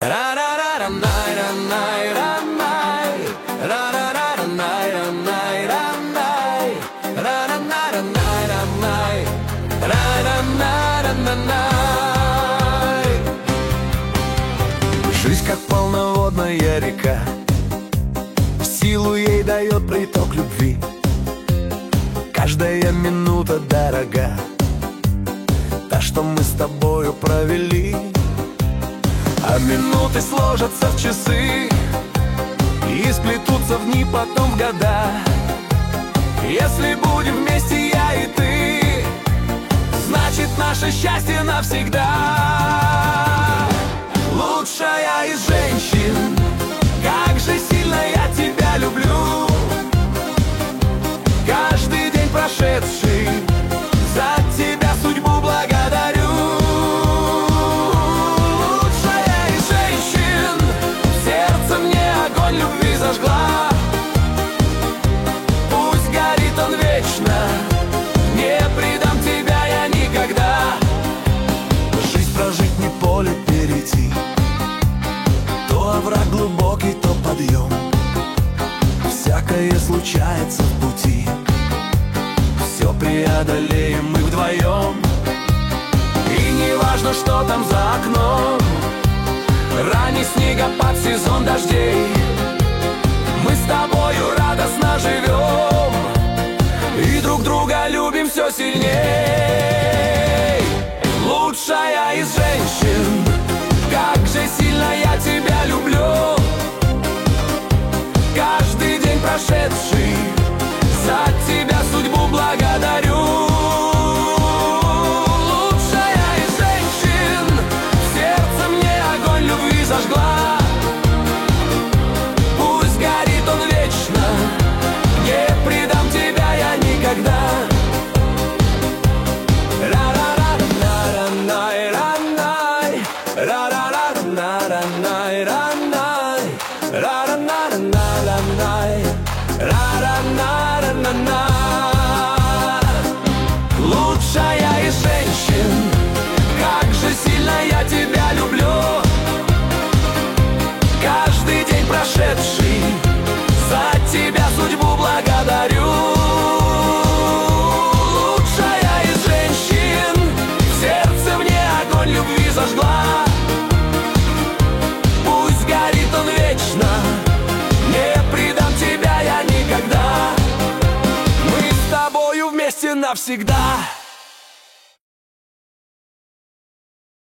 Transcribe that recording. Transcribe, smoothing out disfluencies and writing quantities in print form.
Жизнь как полноводная река, силу ей дает приток любви. Каждая минута дорога, та, что мы с тобою провели. А минуты сложатся в часы и сплетутся в дни, потом в года. Если будем вместе я и ты, значит наше счастье навсегда. Лучшая из женщин, как же сильно я тебя люблю. Каждый день прошедший, за тебя судьбу благодарю. Лучшая из женщин, в сердце мне огонь любви зажгла. Пусть горит он вечно, не предам тебя я никогда. Жизнь прожить не поле перейти, то овраг глубокий, то подъем. Всякое случается в пути, все преодолеем мы вдвоем. И не важно, что там за окном, ранний снегопад, сезон дождей, мы с тобою радостно живем и друг друга любим все сильней. Лучшая из женщин, как же сильно я тебя люблю. Каждый день прошедший, за тебя судьбу благодарю. Лучшая из женщин, в сердце мне огонь любви зажгла. Пусть горит он вечно, не предам тебя я никогда. Лучшая из женщин, как же сильно я тебя люблю. Каждый день прошедший, за тебя судьбу благодарю. Лучшая из женщин, в сердце мне огонь любви зажгла. Пусть горит он вечно, не предам тебя я никогда. Мы с тобою вместе навсегда.